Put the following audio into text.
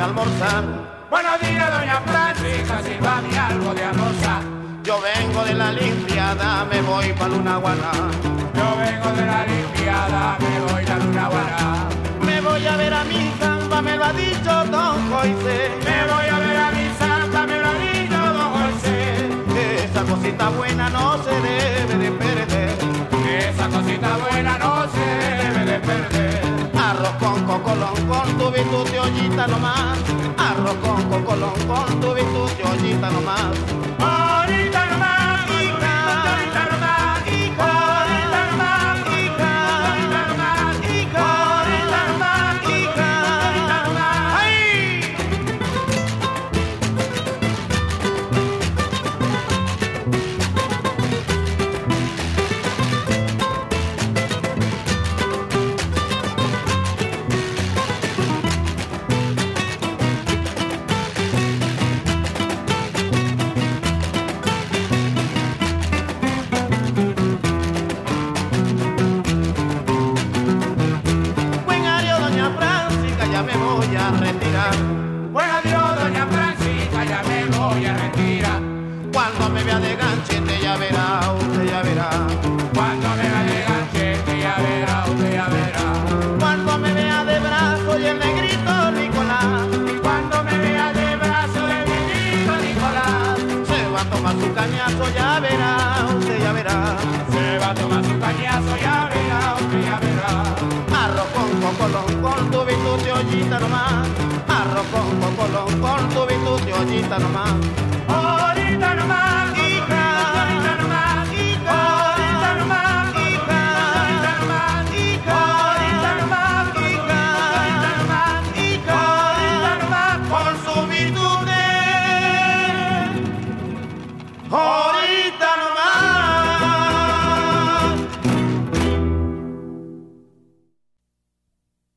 almorzar. Buenos días, doña Francisca, sírvame algo de almorzar. Yo vengo de la limpiada, me voy pa' Lunaguaná. Yo vengo de la limpiada, me voy a Lunaguaná. Me voy a ver a mi samba, me lo ha dicho don José. Me voy a ver a mi samba, me lo ha dicho don José. Esa cosita buena no se debe de perder. Esa cosita buena no se debe de perder. Arroz con cocolón, con tu y ollita nomás. Arroz con cocolón, con tu y ollita nomás. Ahorita nomás, hija, ahorita nomás, hija, ahorita nomás, hija, ahorita nomás, hija, ahorita nomás, ahorita nomás. ¡Ay! Buen adiós, doña Francisca, ya me voy a retirar. Buen adiós, doña Francisca, ya me voy a retirar. Cuando me vea de ganchete ya verá, usted ya verá. Cuando me vea de ganchete, ya verá, usted ya verá. Cuando me vea de brazo y el negrito Nicolás. Cuando me vea de brazo de mi hijo Nicolás, Se va a tomar su cañazo, ya verá, usted ya verá. se va a tomar su cañazo, ya verá, usted ya verá. Arroz con cocolón, con tu y ollita nomás. Arroz con cocolón, con tu y ollita nomás.